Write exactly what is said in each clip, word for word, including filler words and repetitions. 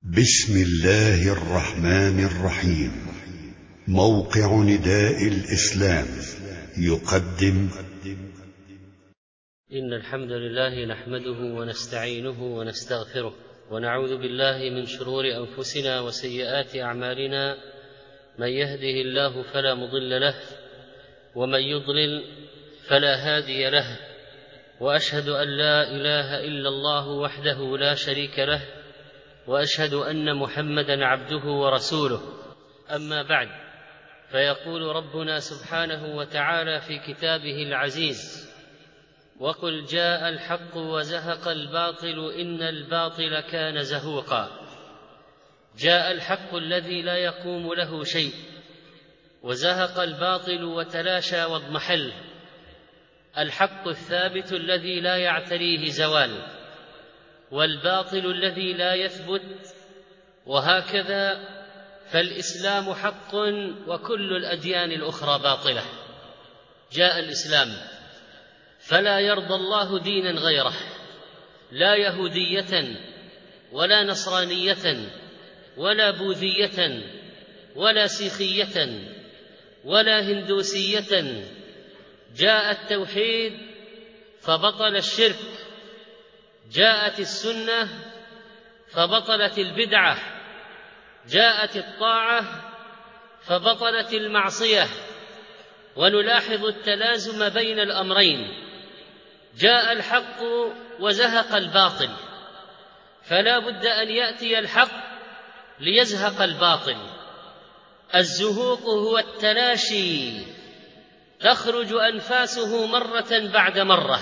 بسم الله الرحمن الرحيم. موقع نداء الإسلام يقدم إن الحمد لله نحمده ونستعينه ونستغفره ونعوذ بالله من شرور أنفسنا وسيئات أعمالنا. من يهده الله فلا مضل له ومن يضلل فلا هادي له، وأشهد أن لا إله إلا الله وحده لا شريك له، وأشهد أن محمدًا عبده ورسوله. أما بعد، فيقول ربنا سبحانه وتعالى في كتابه العزيز: وقل جاء الحق وزهق الباطل إن الباطل كان زهوقا. جاء الحق الذي لا يقوم له شيء، وزهق الباطل وتلاشى واضمحل. الحق الثابت الذي لا يعتريه زوال، والباطل الذي لا يثبت. وهكذا فالإسلام حق وكل الأديان الأخرى باطلة. جاء الإسلام فلا يرضى الله دينا غيره، لا يهودية ولا نصرانية ولا بوذية ولا سيخية ولا هندوسية. جاء التوحيد فبطل الشرك، جاءت السنة فبطلت البدعة، جاءت الطاعة فبطلت المعصية. ونلاحظ التلازم بين الأمرين. جاء الحق وزهق الباطل، فلا بد أن يأتي الحق ليزهق الباطل. الزهوق هو التلاشي، تخرج أنفاسه مرة بعد مرة،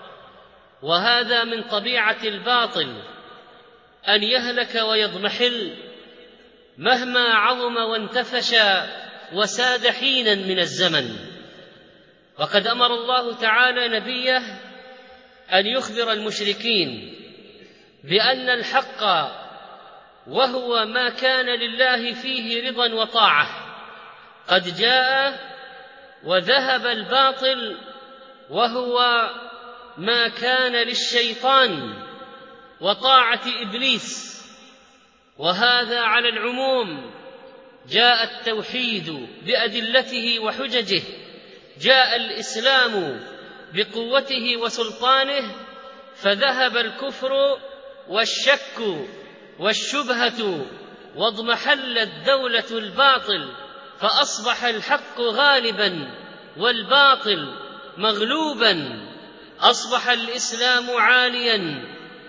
وهذا من طبيعة الباطل، أن يهلك ويضمحل مهما عظم وانتفش وساد حينا من الزمن. وقد أمر الله تعالى نبيه أن يخبر المشركين بأن الحق وهو ما كان لله فيه رضا وطاعة قد جاء، وذهب الباطل وهو ما كان للشيطان وطاعة إبليس. وهذا على العموم. جاء التوحيد بأدلته وحججه، جاء الإسلام بقوته وسلطانه، فذهب الكفر والشك والشبهة، واضمحلت دولة الباطل، فأصبح الحق غالبا والباطل مغلوبا. أصبح الإسلام عاليا،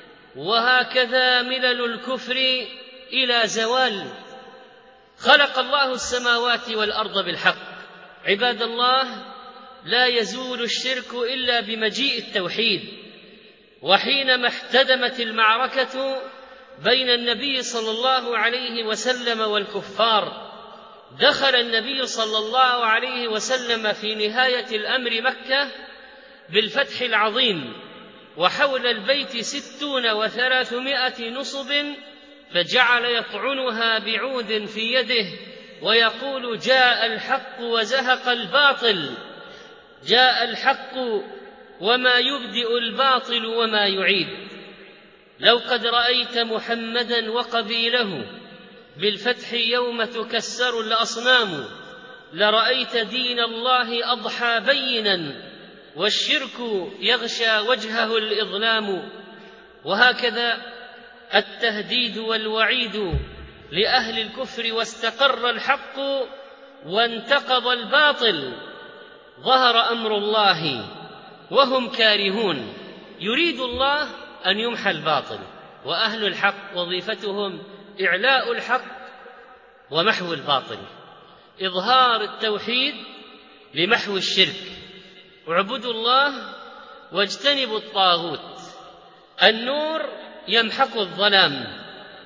وهكذا ملل الكفر إلى زوال. خلق الله السماوات والأرض بالحق. عباد الله، لا يزول الشرك إلا بمجيء التوحيد. وحينما احتدمت المعركة بين النبي صلى الله عليه وسلم والكفار، دخل النبي صلى الله عليه وسلم في نهاية الأمر مكة بالفتح العظيم، وحول البيت ستون وثلاثمائة نصب، فجعل يطعنها بعود في يده ويقول: جاء الحق وزهق الباطل، جاء الحق وما يبدئ الباطل وما يعيد. لو قد رأيت محمدا وقبيله بالفتح يوم تكسر الأصنام، لرأيت دين الله أضحى بينا، والشرك يغشى وجهه الإظلام. وهكذا التهديد والوعيد لأهل الكفر، واستقر الحق وانتقض الباطل. ظهر أمر الله وهم كارهون. يريد الله أن يمحى الباطل، وأهل الحق وظيفتهم إعلاء الحق ومحو الباطل. إظهار التوحيد لمحو الشرك. اعبدوا الله واجتنبوا الطاغوت. النور يمحق الظلام.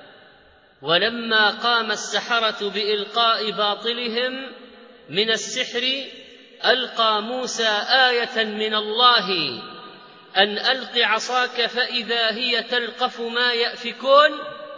ولما قام السحرة بإلقاء باطلهم من السحر، ألقى موسى آية من الله أن ألق عصاك فإذا هي تلقف ما يأفكون.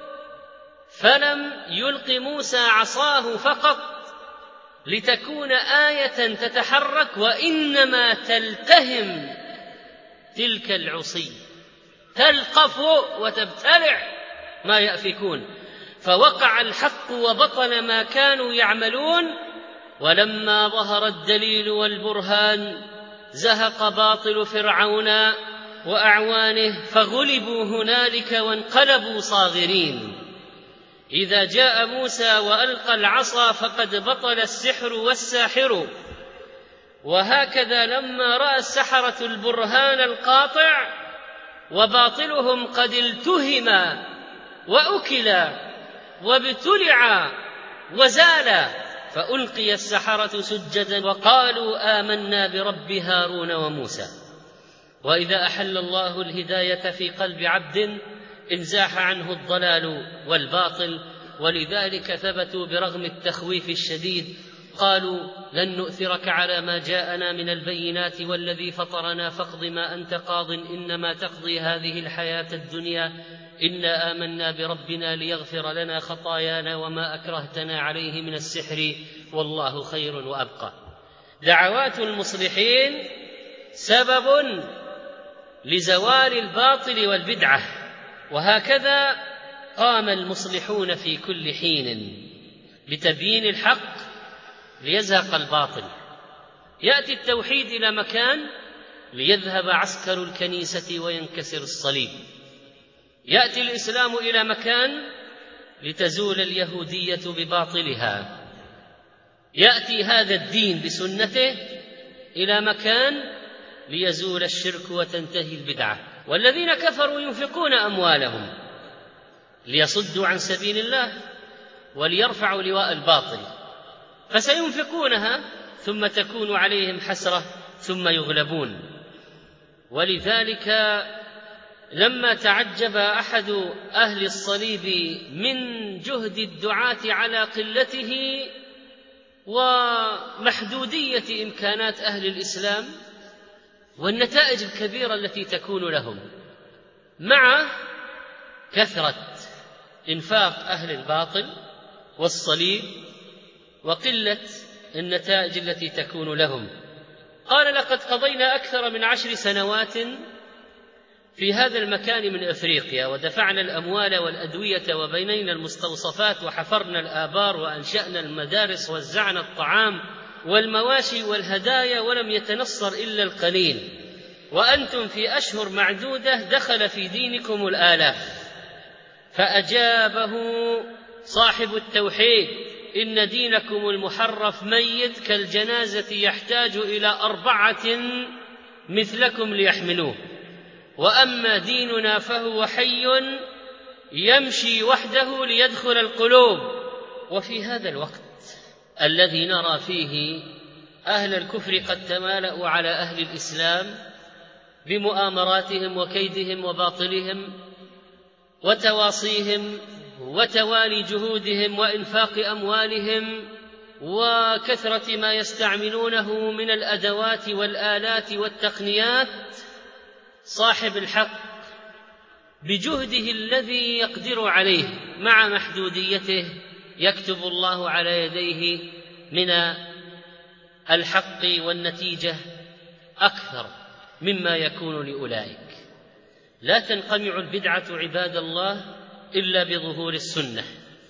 فلم يلق موسى عصاه فقط لتكون آية تتحرك، وإنما تلتهم تلك العصي، تلقف وتبتلع ما يأفكون. فوقع الحق وبطل ما كانوا يعملون. ولما ظهر الدليل والبرهان زهق باطل فرعون وأعوانه فغلبوا هنالك وانقلبوا صاغرين. إذا جاء موسى وألقى العصا فقد بطل السحر والساحر. وهكذا لما رأى السحرة البرهان القاطع وباطلهم قد التهم وأكل وابتلع وزال فألقي السحرة سجدا وقالوا آمنا برب هارون وموسى. وإذا أحل الله الهداية في قلب عبد انزاح عنه الضلال والباطل. ولذلك ثبتوا برغم التخويف الشديد قالوا لن نؤثرك على ما جاءنا من البينات والذي فطرنا فاقض ما أنت قاض إنما تقضي هذه الحياة الدنيا إنا آمنا بربنا ليغفر لنا خطايانا وما أكرهتنا عليه من السحر والله خير وأبقى. دعوات المصلحين سبب لزوال الباطل والبدعة. وهكذا قام المصلحون في كل حين لتبيين الحق ليزهق الباطل. يأتي التوحيد إلى مكان ليذهب عسكر الكنيسة وينكسر الصليب. يأتي الإسلام إلى مكان لتزول اليهودية بباطلها. يأتي هذا الدين بسنته إلى مكان ليزول الشرك وتنتهي البدعة. والذين كفروا ينفقون أموالهم ليصدوا عن سبيل الله وليرفعوا لواء الباطل فسينفقونها ثم تكون عليهم حسرة ثم يغلبون. ولذلك لما تعجب أحد أهل الصليب من جهد الدعاة على قلته ومحدودية إمكانات أهل الإسلام والنتائج الكبيرة التي تكون لهم مع كثرة إنفاق أهل الباطل والصليب وقلة النتائج التي تكون لهم، قال لقد قضينا أكثر من عشر سنوات في هذا المكان من أفريقيا ودفعنا الأموال والأدوية وبنينا المستوصفات وحفرنا الآبار وأنشأنا المدارس ووزعنا الطعام والمواشي والهدايا ولم يتنصر إلا القليل، وأنتم في أشهر معدودة دخل في دينكم الآلاف. فأجابه صاحب التوحيد إن دينكم المحرف ميت كالجنازة يحتاج إلى أربعة مثلكم ليحملوه، وأما ديننا فهو حي يمشي وحده ليدخل القلوب. وفي هذا الوقت الذي نرى فيه أهل الكفر قد تمالأوا على أهل الإسلام بمؤامراتهم وكيدهم وباطلهم وتواصيهم وتوالي جهودهم وإنفاق أموالهم وكثرة ما يستعملونه من الأدوات والآلات والتقنيات، صاحب الحق بجهده الذي يقدر عليه مع محدوديته يكتب الله على يديه من الحق والنتيجة أكثر مما يكون لأولئك. لا تنقمع البدعة عباد الله إلا بظهور السنة،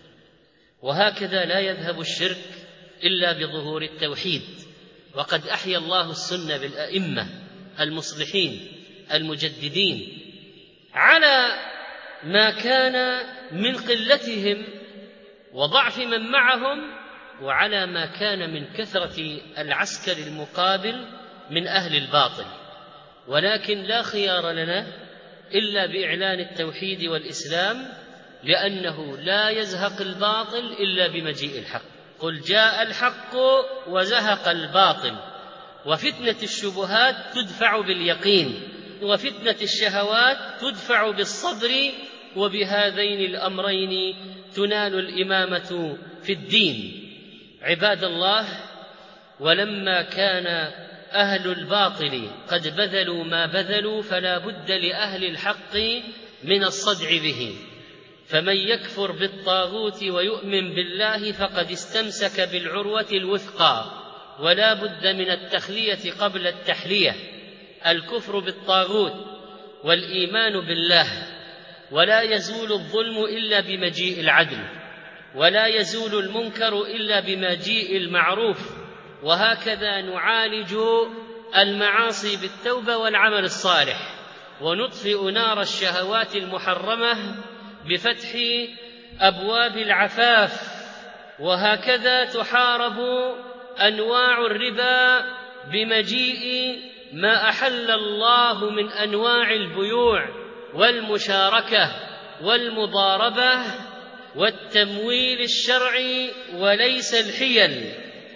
وهكذا لا يذهب الشرك إلا بظهور التوحيد. وقد أحيا الله السنة بالأئمة المصلحين المجددين على ما كان من قلتهم وضعف من معهم وعلى ما كان من كثرة العسكر المقابل من أهل الباطل. ولكن لا خيار لنا إلا بإعلان التوحيد والإسلام، لأنه لا يزهق الباطل إلا بمجيء الحق. قل جاء الحق وزهق الباطل، وفتنة الشبهات تدفع باليقين، وفتنة الشهوات تدفع بالصبر، وبهذين الأمرين تنال الإمامة في الدين. عباد الله، ولما كان أهل الباطل قد بذلوا ما بذلوا فلا بد لأهل الحق من الصدع به. فمن يكفر بالطاغوت ويؤمن بالله فقد استمسك بالعروة الوثقى، ولا بد من التخلية قبل التحلية. الكفر بالطاغوت والإيمان بالله، ولا يزول الظلم إلا بمجيء العدل. ولا يزول المنكر إلا بمجيء المعروف، وهكذا نعالج المعاصي بالتوبة والعمل الصالح، ونطفئ نار الشهوات المحرمة بفتح أبواب العفاف، وهكذا تحارب أنواع الربا بمجيء ما أحل الله من أنواع البيوع والمشاركة والمضاربة والتمويل الشرعي وليس الحيل.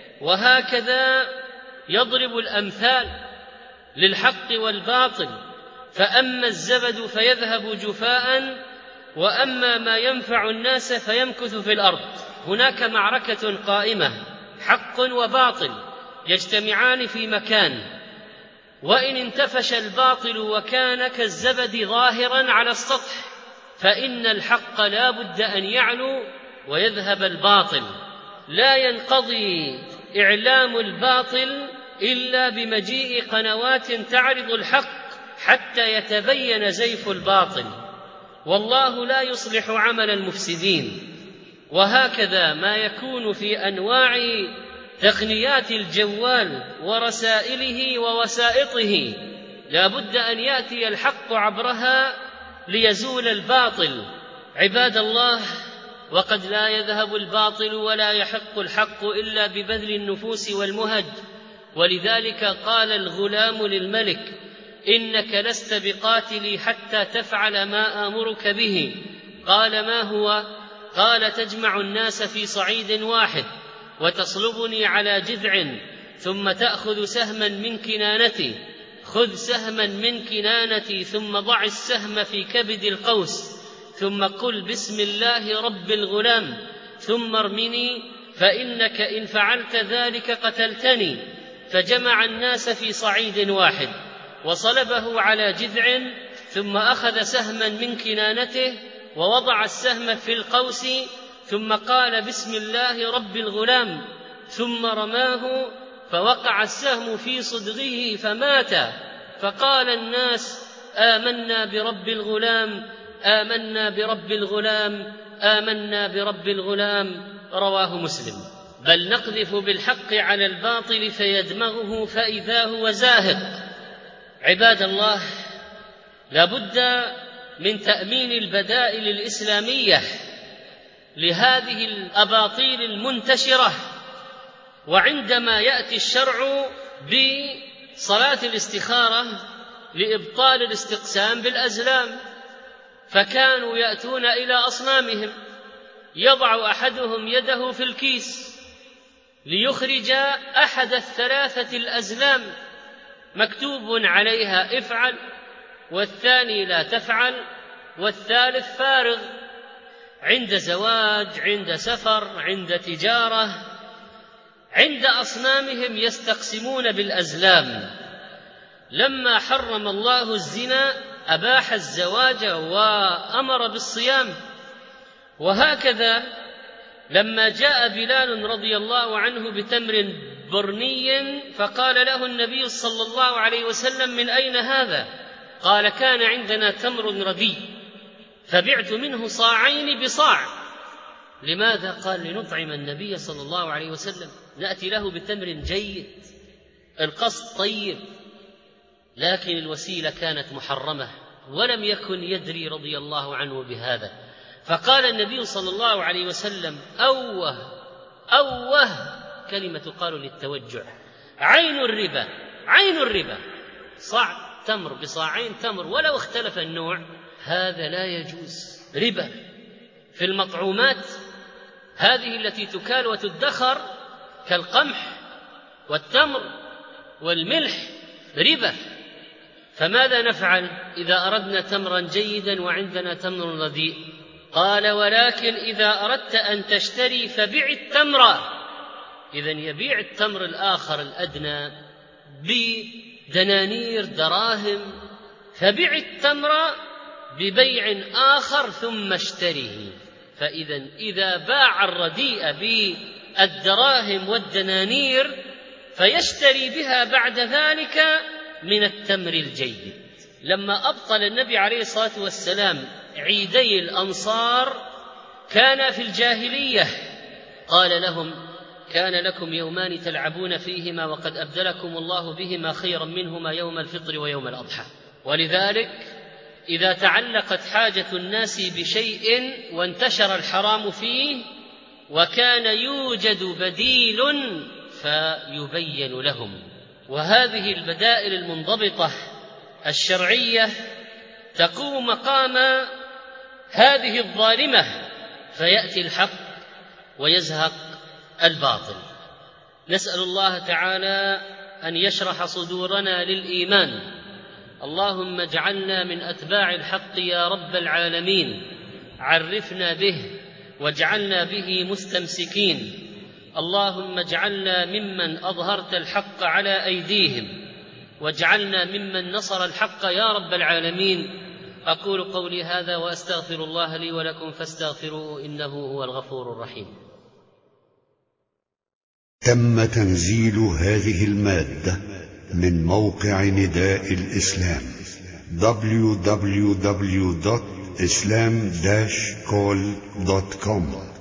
وهكذا يضرب الأمثال للحق والباطل، فأما الزبد فيذهب جفاء، وأما ما ينفع الناس فيمكث في الأرض. هناك معركة قائمة، حق وباطل يجتمعان في مكان، وإن انتفش الباطل وكان كالزبد ظاهرا على السطح فإن الحق لا بد أن يعلو ويذهب الباطل. لا ينقضي إعلام الباطل إلا بمجيء قنوات تعرض الحق حتى يتبين زيف الباطل، والله لا يصلح عمل المفسدين. وهكذا ما يكون في أنواع تقنيات الجوال ورسائله ووسائطه لا بد أن يأتي الحق عبرها ليزول الباطل. عباد الله، وقد لا يذهب الباطل ولا يحق الحق إلا ببذل النفوس والمهج، ولذلك قال الغلام للملك: إنك لست بقاتلي حتى تفعل ما آمرك به. قال: ما هو؟ قال: تجمع الناس في صعيد واحد وتصلبني على جذع، ثم تأخذ سهما من كنانتي. خذ سهما من كنانتي ثم ضع السهم في كبد القوس، ثم قل بسم الله رب الغلام، ثم ارمني، فإنك إن فعلت ذلك قتلتني. فجمع الناس في صعيد واحد وصلبه على جذع، ثم أخذ سهما من كنانته ووضع السهم في القوس، ثم قال بسم الله رب الغلام، ثم رماه فوقع السهم في صدغه فمات. فقال الناس: آمنا برب الغلام، آمنا برب الغلام، آمنا برب الغلام. رواه مسلم. بل نقذف بالحق على الباطل فيدمغه فإذا هو زاهق. عباد الله، لا بد من تأمين البدائل الإسلامية لهذه الأباطيل المنتشرة. وعندما يأتي الشرع بصلاة الاستخارة لإبطال الاستقسام بالأزلام، فكانوا يأتون إلى أصنامهم، يضع أحدهم يده في الكيس ليخرج أحد الثلاثة الأزلام مكتوب عليها افعل، والثاني لا تفعل، والثالث فارغ. عند زواج، عند سفر، عند تجارة، عند أصنامهم يستقسمون بالأزلام. لما حرم الله الزنا أباح الزواج وأمر بالصيام. وهكذا لما جاء بلال رضي الله عنه بتمر برني فقال له النبي صلى الله عليه وسلم: من أين هذا؟ قال: كان عندنا تمر ردي فبعت منه صاعين بصاع. لماذا؟ قال: لنطعم النبي صلى الله عليه وسلم، نأتي له بتمر جيد، القصد طيب، لكن الوسيلة كانت محرمة، ولم يكن يدري رضي الله عنه بهذا. فقال النبي صلى الله عليه وسلم: أوه أوه، كلمة تقال للتوجع، عين الربا، عين الربا. صاع تمر بصاعين تمر ولو اختلف النوع، هذا لا يجوز. ربا في المطعومات هذه التي تكال وتدخر كالقمح والتمر والملح ربا. فماذا نفعل إذا أردنا تمرا جيدا وعندنا تمر رديء؟ قال: ولكن إذا أردت أن تشتري فبيع التمر. إذن يبيع التمر الآخر الأدنى بدنانير دراهم، فبيع التمر ببيع آخر ثم اشتريه. فإذا إذا باع الرديء بالدراهم والدنانير فيشتري بها بعد ذلك من التمر الجيد. لما أبطل النبي عليه الصلاة والسلام عيدي الأنصار كان في الجاهلية قال لهم: كان لكم يومان تلعبون فيهما وقد أبدلكم الله بهما خيرا منهما يوم الفطر ويوم الأضحى. ولذلك إذا تعلقت حاجة الناس بشيء وانتشر الحرام فيه وكان يوجد بديل فيبين لهم. وهذه البدائل المنضبطة الشرعية تقوم مقام هذه الظالمة، فيأتي الحق ويزهق الباطل. نسأل الله تعالى أن يشرح صدورنا للإيمان. اللهم اجعلنا من أتباع الحق يا رب العالمين، عرفنا به واجعلنا به مستمسكين. اللهم اجعلنا ممن أظهرت الحق على أيديهم، واجعلنا ممن نصر الحق يا رب العالمين. أقول قولي هذا وأستغفر الله لي ولكم فاستغفروه إنه هو الغفور الرحيم. تم تنزيل هذه المادة من موقع نداء الإسلام دبليو دبليو دبليو دوت إسلام داش كول دوت كوم.